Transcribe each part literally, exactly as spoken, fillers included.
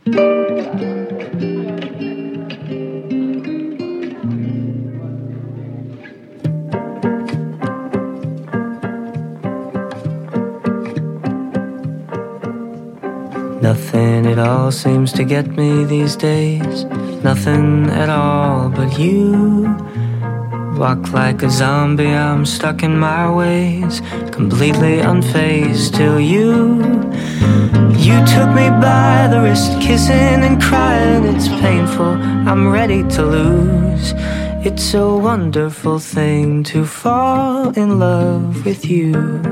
Nothing at all seems to get me these days. Nothing at all but you. Walk like a zombie, I'm stuck in my ways, completely unfazed till you You took me by the wrist, kissing and crying. It's painful, I'm ready to lose. It's a wonderful thing to fall in love with you.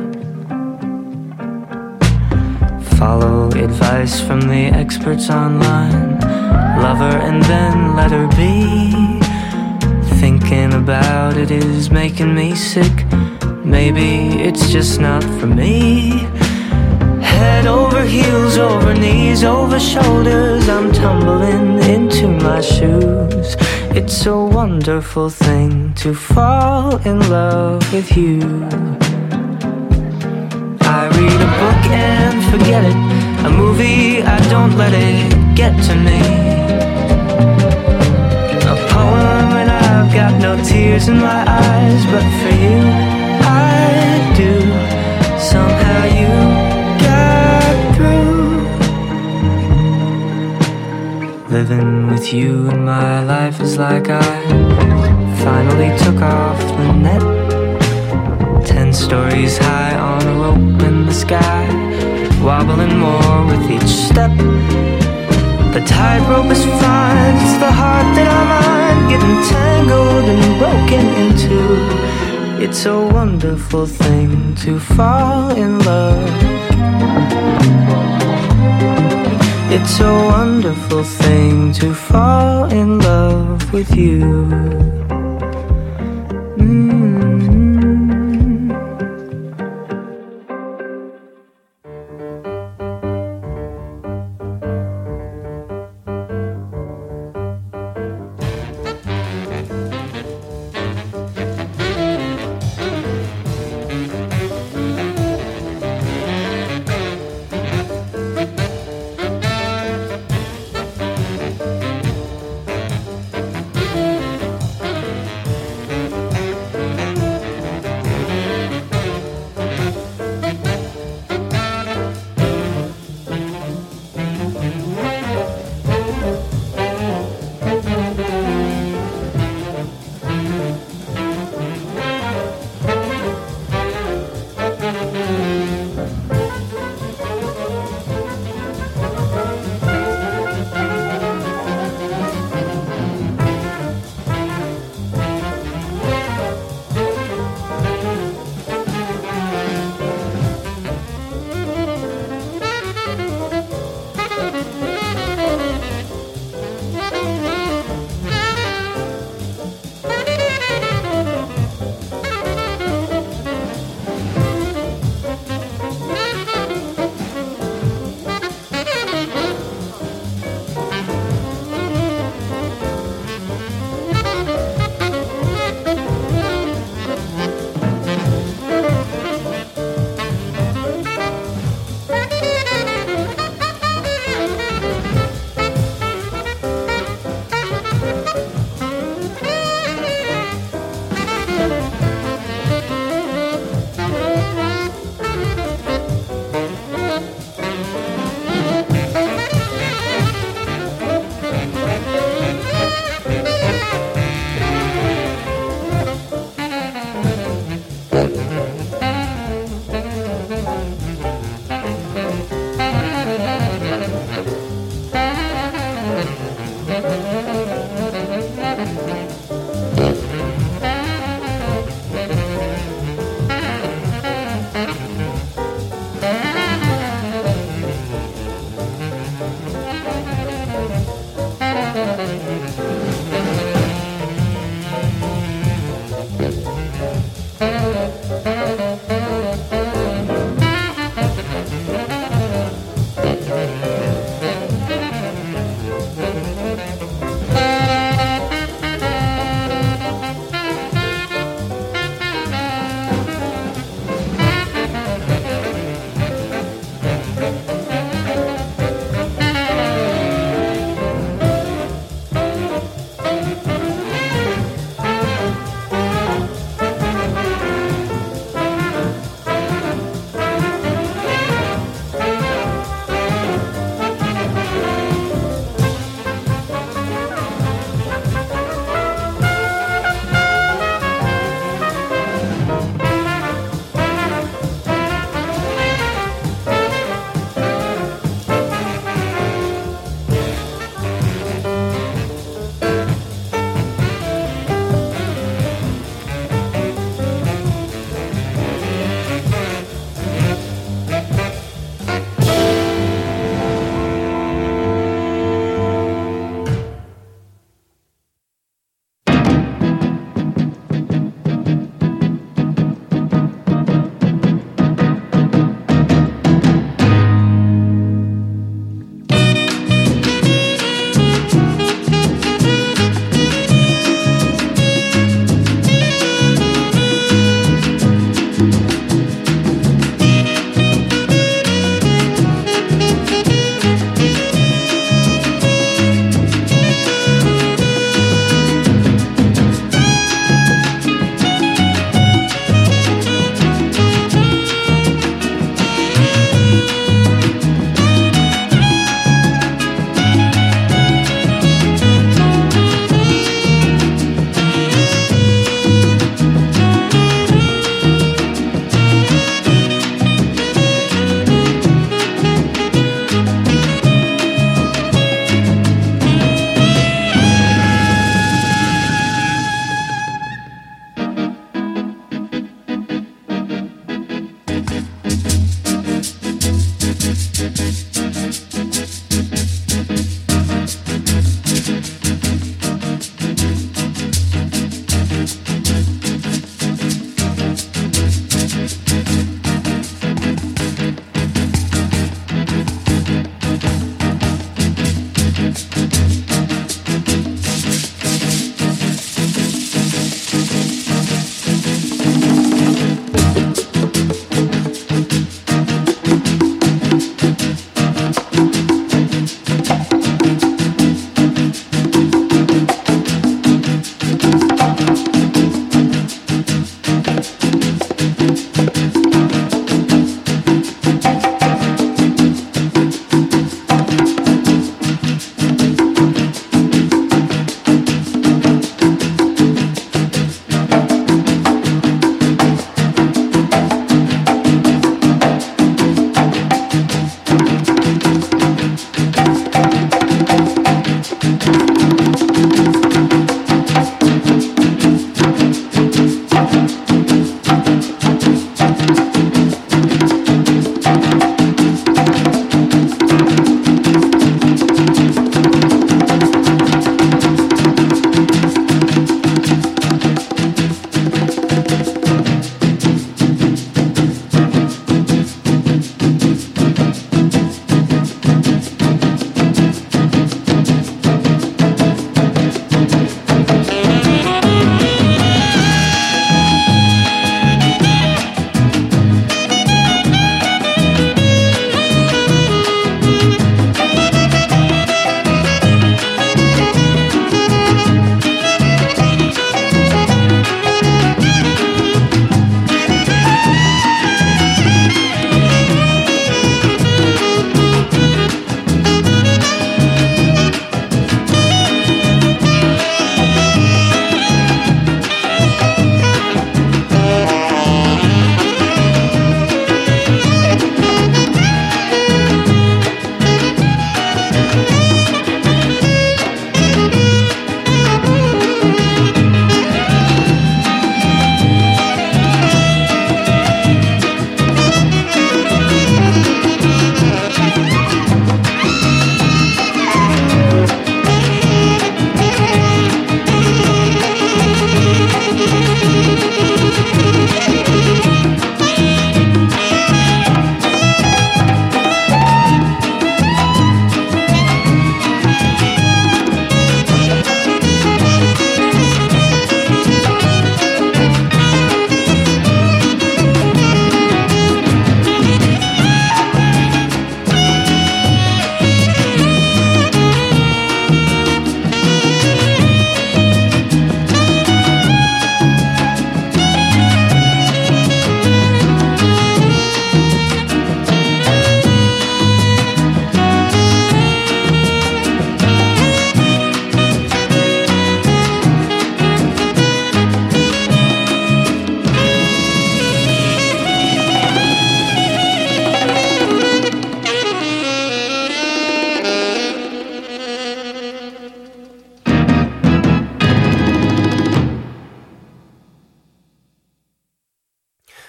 Follow advice from the experts online. Love her and then let her be. Thinking about it is making me sick. Maybe it's just not for me. Head over heels, over knees, over shoulders, I'm tumbling into my shoes. It's a wonderful thing to fall in love with you. I read a book and forget it. A movie, I don't let it get to me. A poem and I've got no tears in my eyes, but for you, I do. Somehow you got through. Living with you in my life is like I finally took off the net. Ten stories high on a rope in the sky, wobbling more with each step. The tightrope is fine, it's the heart that I'm on, getting tangled and broken into. It's a wonderful thing to fall in love. It's a wonderful thing to fall in love with you. Mm-hmm.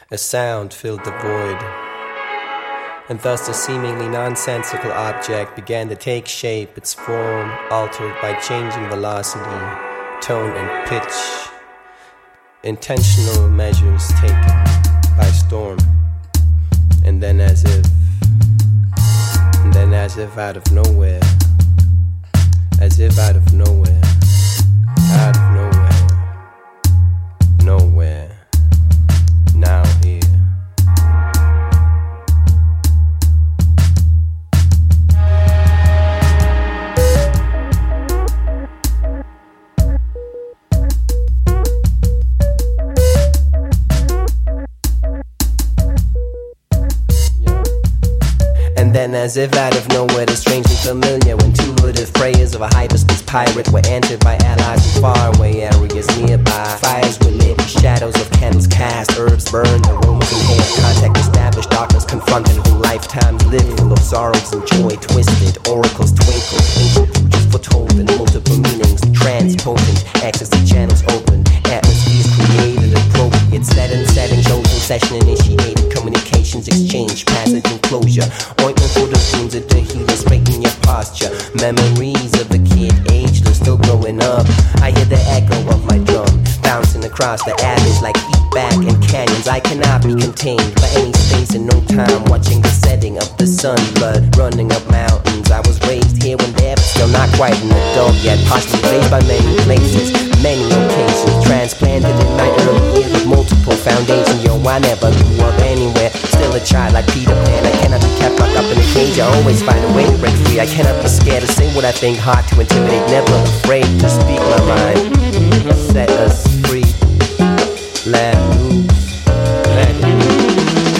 A sound filled the void, and thus the seemingly nonsensical object began to take shape, its form altered by changing velocity, tone and pitch. Intentional measures taken by storm, and then as if, and then as if out of nowhere, as if out of nowhere, out of nowhere, nowhere, now here. Then as if out of nowhere, the strangely familiar intuitive prayers of a hyperspace pirate were answered by allies in faraway areas nearby. Fires were lit, shadows of candles cast, herbs burned, aromas inhaled, contact established, darkness confronted, whole lifetimes lived full of sorrows and joy, twisted, oracles twinkled, ancient futures foretold in multiple meanings, transpotent, access to channels open, atmospheres created appropriate, setting, setting, chosen, session initiated, communications exchange, passage and closure, ointment for the dreams of the healer, straighten your posture, memories of the kid, ageless, still growing up. I hear the echo of my drum, bouncing across the avenues like feedback in canyons. I cannot be contained by any space and no time, watching the setting of the sun, blood running up mountains. I was raised here and there, but still not quite an adult yet, partially raised by many places, many locations, transplanted in my early years with multiple foundations. Yo, I never grew up anywhere, still a child like Peter Pan. I cannot be kept locked up in a cage, I always find a way to break free. I cannot be scared to say what I think, hard to intimidate, never afraid to speak my mind. Set us free, let loose, let it loose.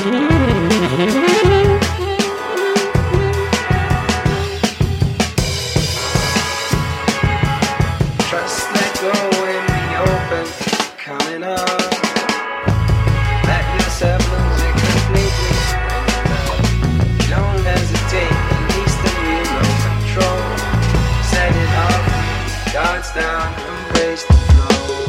Trust, let go and be open, coming up. Let yourself lose it completely. Don't hesitate, release the wheel, no control. Set it off, guards down, embrace the flow.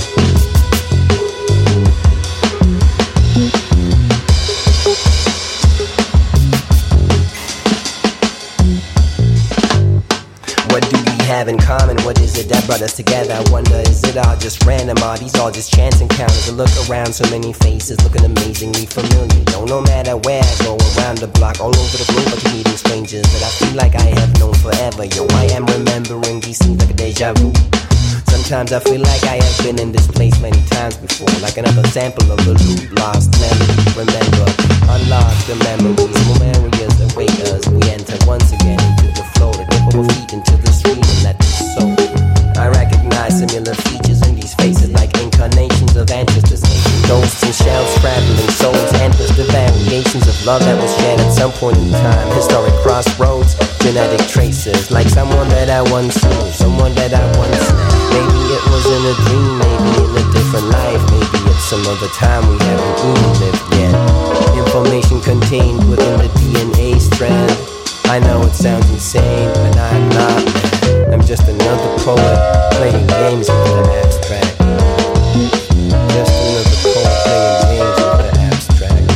What do we have in common? What is it that brought us together? I wonder, is it all just random? Are these all just chance encounters? I look around, so many faces looking amazingly familiar. Yo, no matter where I go, around the block, all over the globe, I keep meeting strangers that I feel like I have known forever. Yo, I am remembering these scenes like a deja vu. Sometimes I feel like I have been in this place many times before, like another sample of a loop, lost melody. Remember, unlock the memories, more areas await us. We enter once again into the flow, to dip our feet into the stream and let it sow. I recognize similar features in these faces, like incarnations of ancestors, ancient ghosts and shells, traveling souls, endless the variations of love that was shared at some point in time. Historic crossroads, genetic traces, like someone that I once knew, someone that I once knew. Maybe it was in a dream, maybe in a different life, maybe it's some other time we haven't even lived yet. Information contained within the D N A strand. I know it sounds insane, but I'm not, man. I'm just another poet playing games with the abstract. Just another poet playing games with the abstract.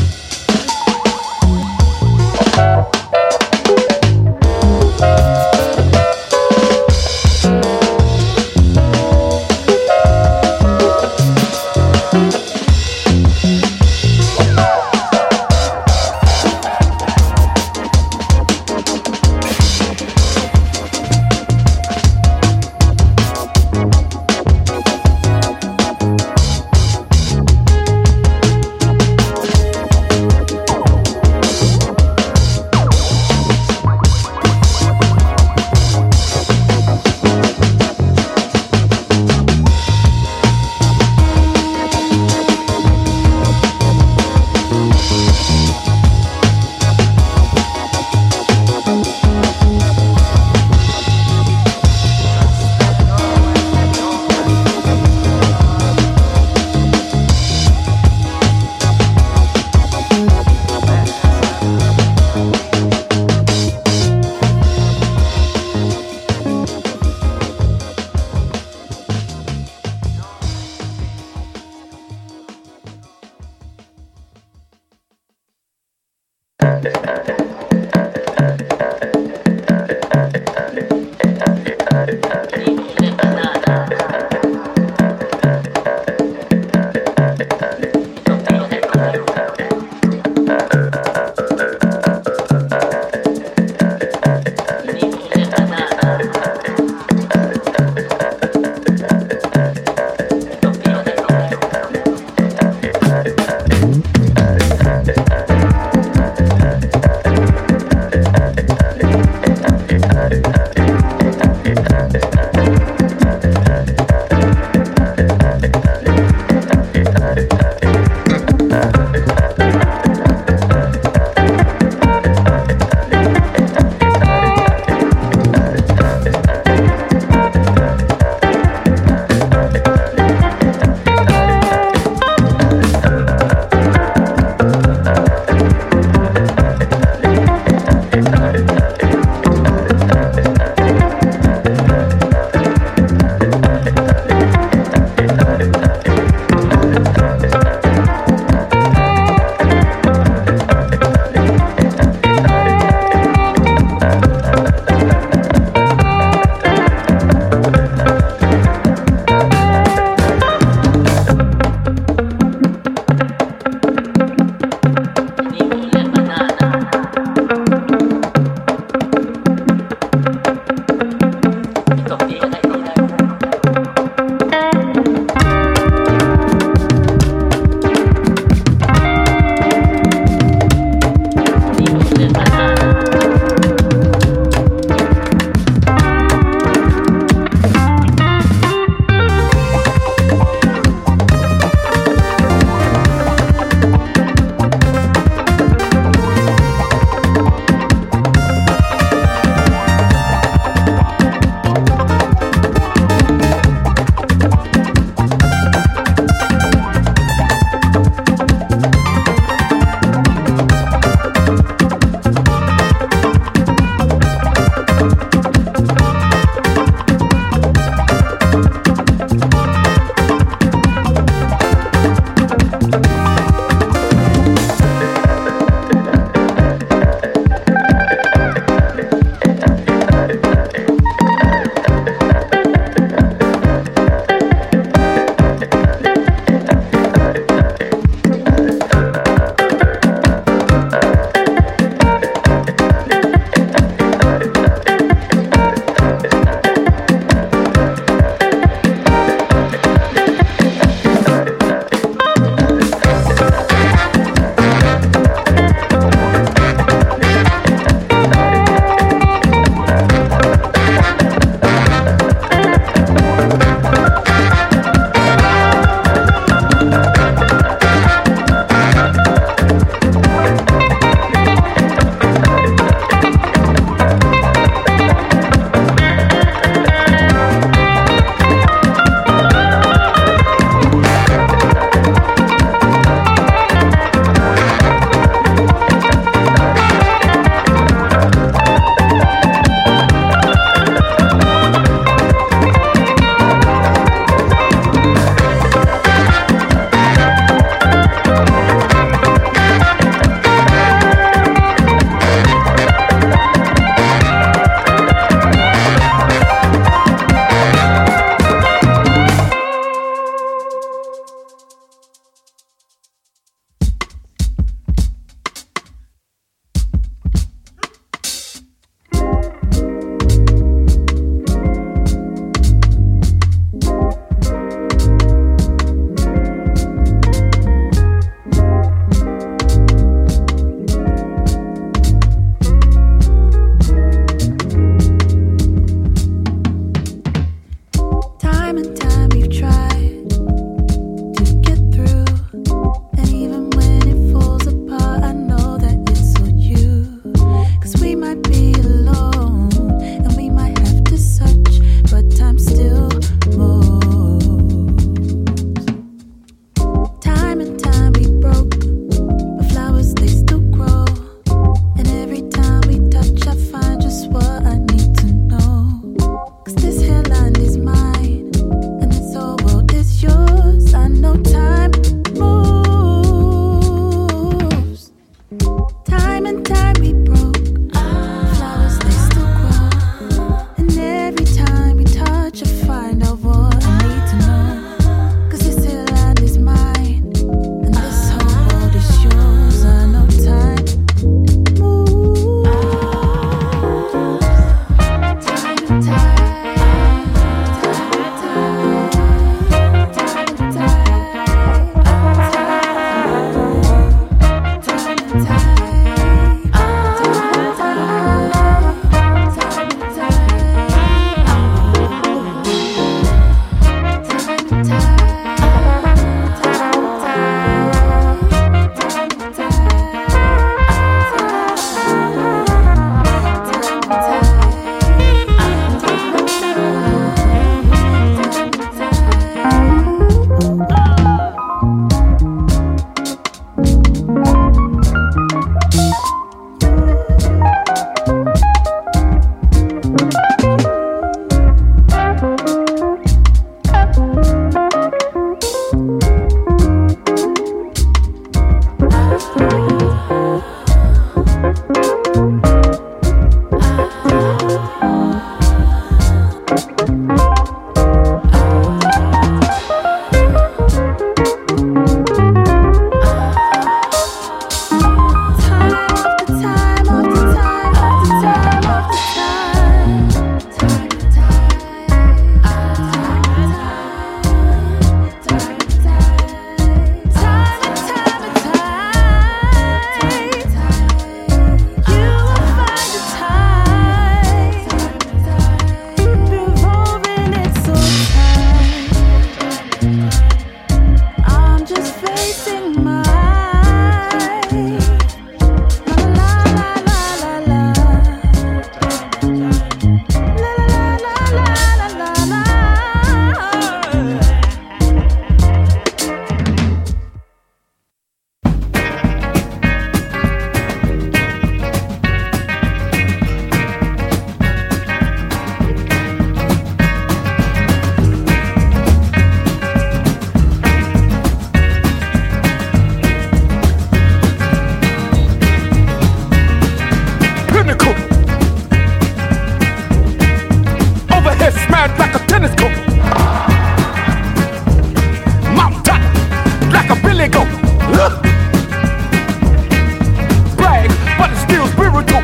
wide like a tennis court. Mouth top like a billy goat. Uh. Brag, but it's still spiritual.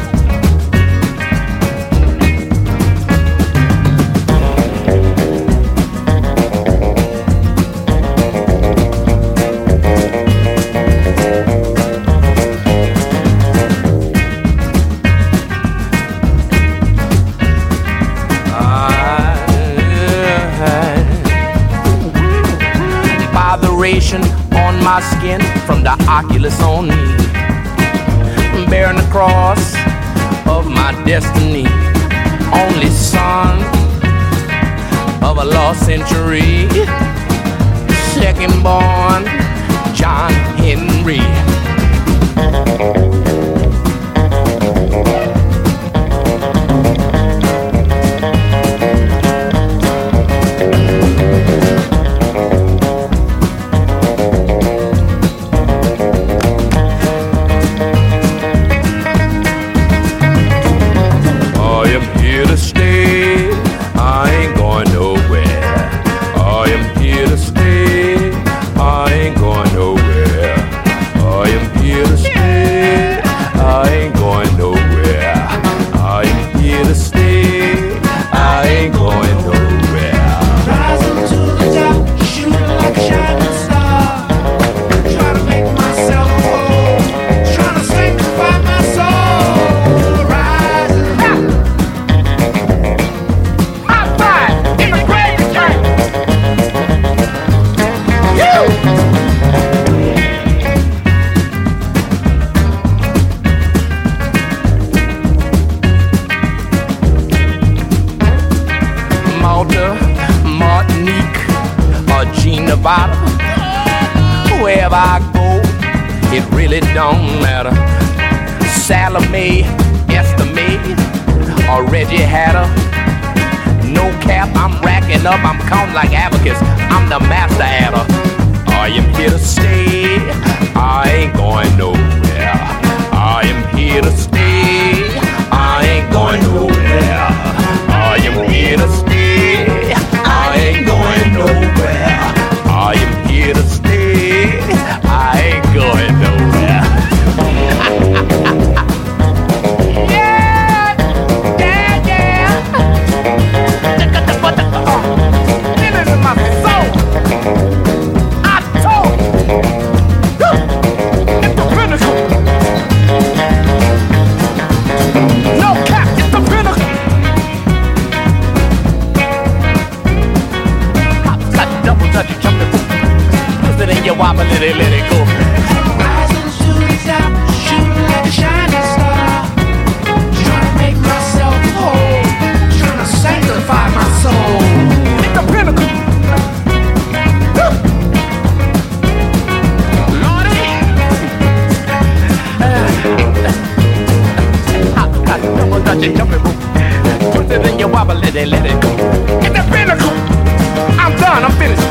On my skin from the oculus on me, bearing the cross of my destiny, only son of a lost century, second born John Henry. Wherever I go, it really don't matter. Salome, Estimate, or Reggie Hatter. No cap, I'm racking up, I'm counting like abacus. I'm the master adder. I am here to stay, I ain't going nowhere. I am here to stay, I ain't going nowhere. I am here to stay, I ain't going nowhere. I am here to stay, I ain't going nowhere. Yeah, yeah, yeah. It is in my soul. I told you. It's the pinnacle. No cap, it's the pinnacle. Hop, touch, double touch, you jumping. Twist it in your wobble, let it, let it go. Rising to the top, shooting like a shining star. Trying to make myself whole, trying to sanctify my soul. It's the pinnacle. Lordy. Hop, hop, double touch it, jumping rope. Twist it in your wobble, let it, let it go. It's the pinnacle. I'm done, I'm finished.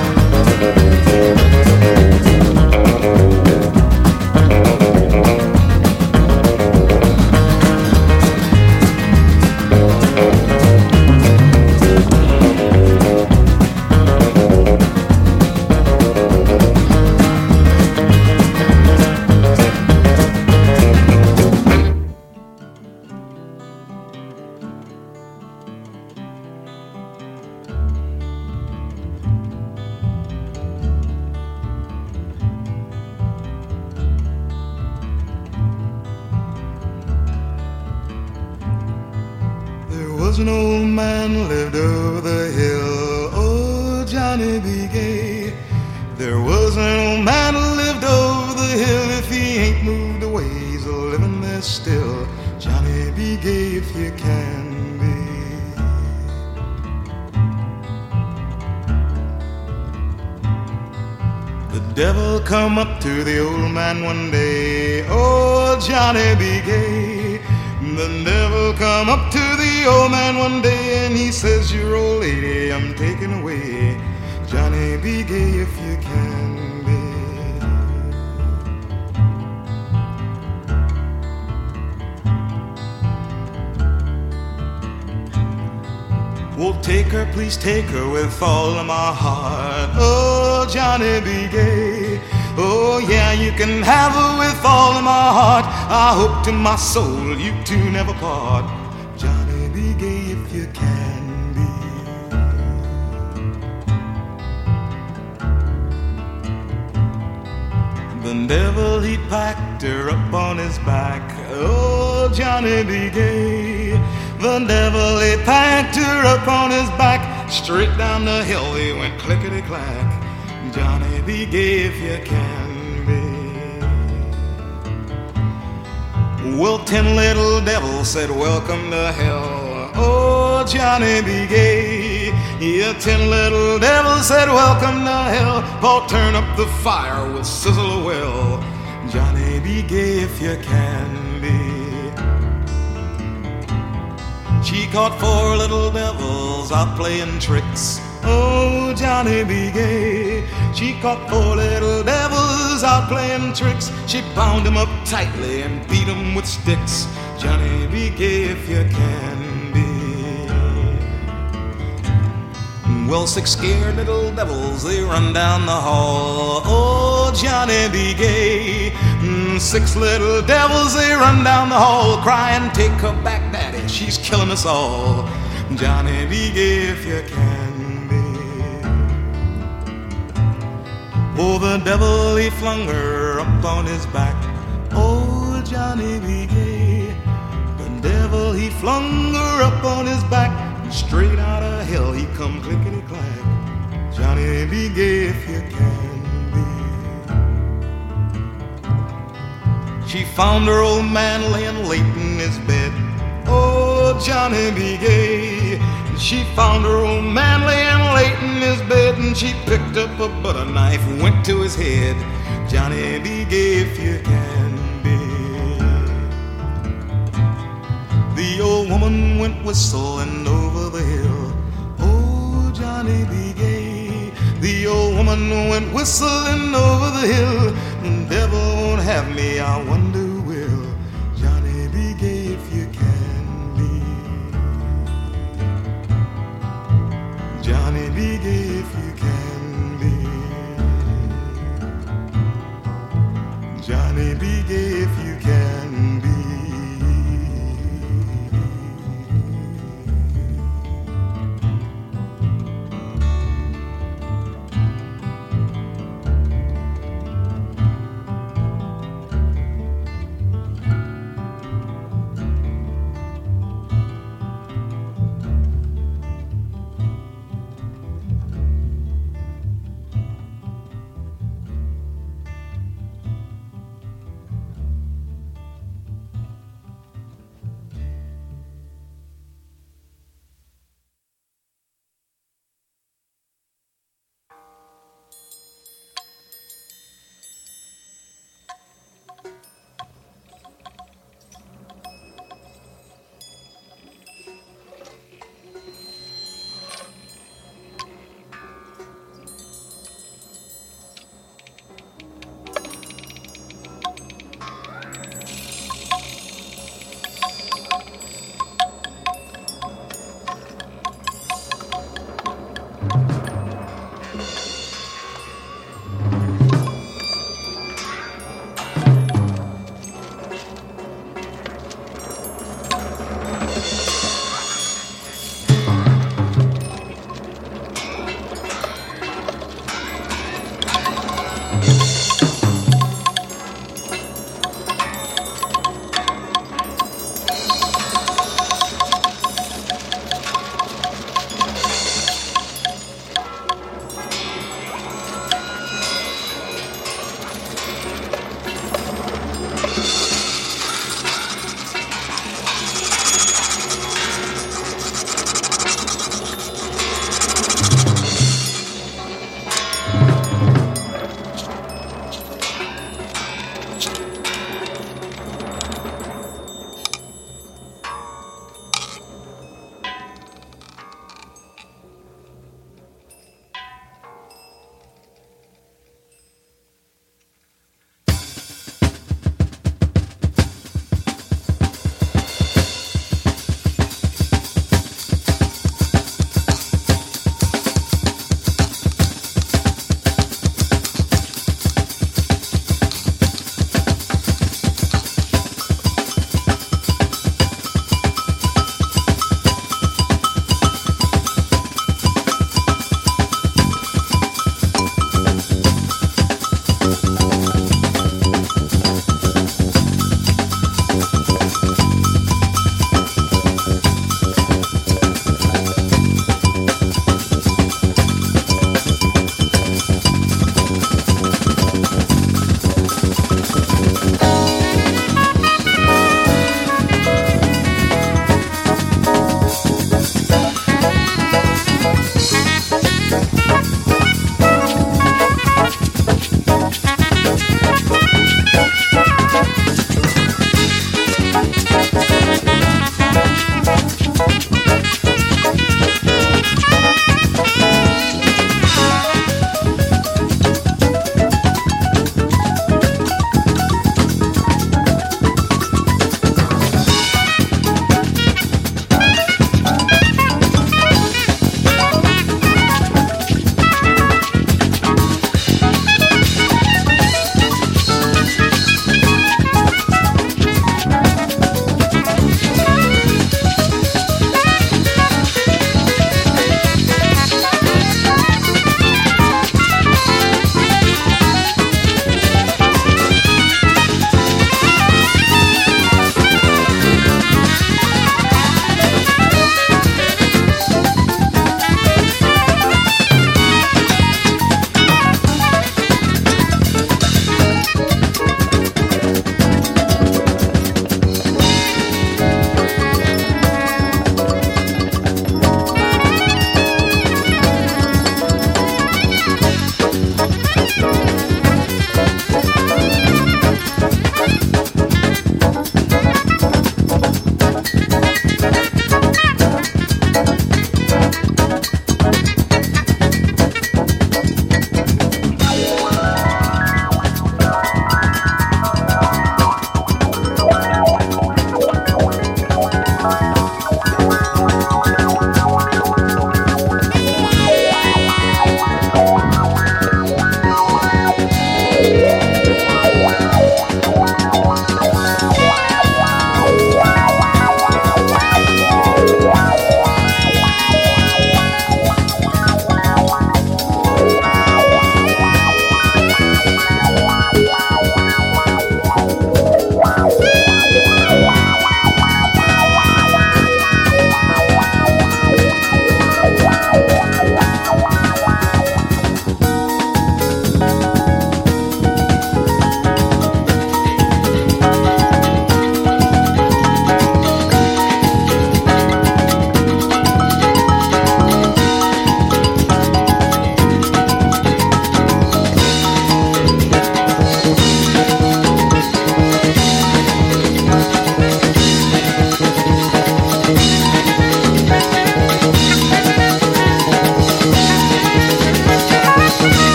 was an old man lived over the hill. Oh, Johnny be gay. There was an old man who lived over the hill. If he ain't moved away, he's a living there still. Johnny be gay if you can be. The devil come up to the old man one day. Oh, Johnny be gay. The devil come up to the old man one day and he says, your old lady I'm taking away. Johnny, be gay if you can be. Well, take her, please take her with all of my heart. Oh, Johnny be gay. Oh, yeah, you can have her with all of my heart. I hope to my soul you two never part. Johnny be gay if you can be. The devil, he packed her up on his back. Oh, Johnny be gay. The devil, he packed her up on his back. Straight down the hill they went clickety-clack. Johnny be gay if you can be. Well, ten little devils said welcome to hell. Oh, Johnny be gay. Yeah, ten little devils said welcome to hell. Paul, turn up the fire with sizzle a well. Johnny be gay if you can be. She caught four little devils out playing tricks. Oh, Johnny be gay. She caught four little devils out playing tricks. She bound them up tightly and beat them with sticks. Johnny be gay if you can be. Well, six scared little devils, they run down the hall. Oh, Johnny be gay. Six little devils, they run down the hall crying, take her back, daddy, she's killing us all. Johnny be gay if you can be. Oh, the devil, he flung her up on his back. Oh, Johnny be gay. The devil, he flung her up on his back. And straight out of hell he come clickety-clack. Johnny be gay if you can be. She found her old man laying late in his bed. Oh, Johnny be gay. She found her old man laying late in his bed, and she picked up a butter knife and went to his head. Johnny be gay if you can be. The old woman went whistling over the hill. Oh, Johnny be gay. The old woman went whistling over the hill. The devil won't have me, I wonder who will. Johnny be gay if you can be. Johnny be gay if you can be. Johnny be gay if you can be.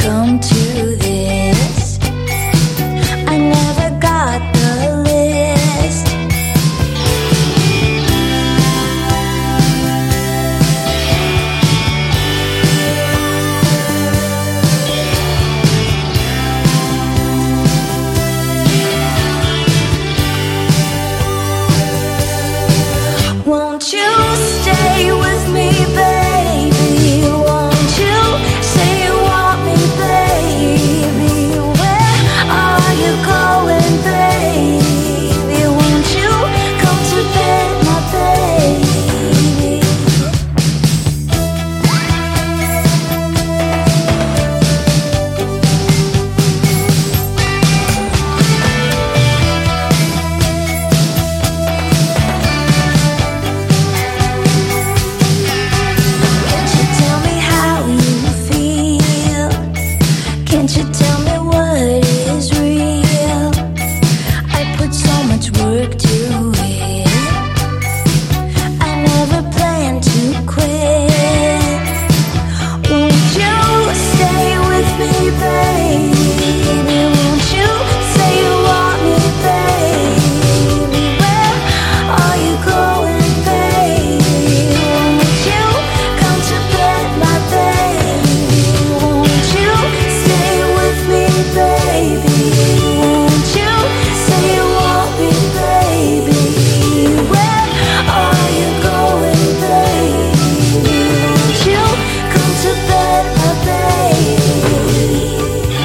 come to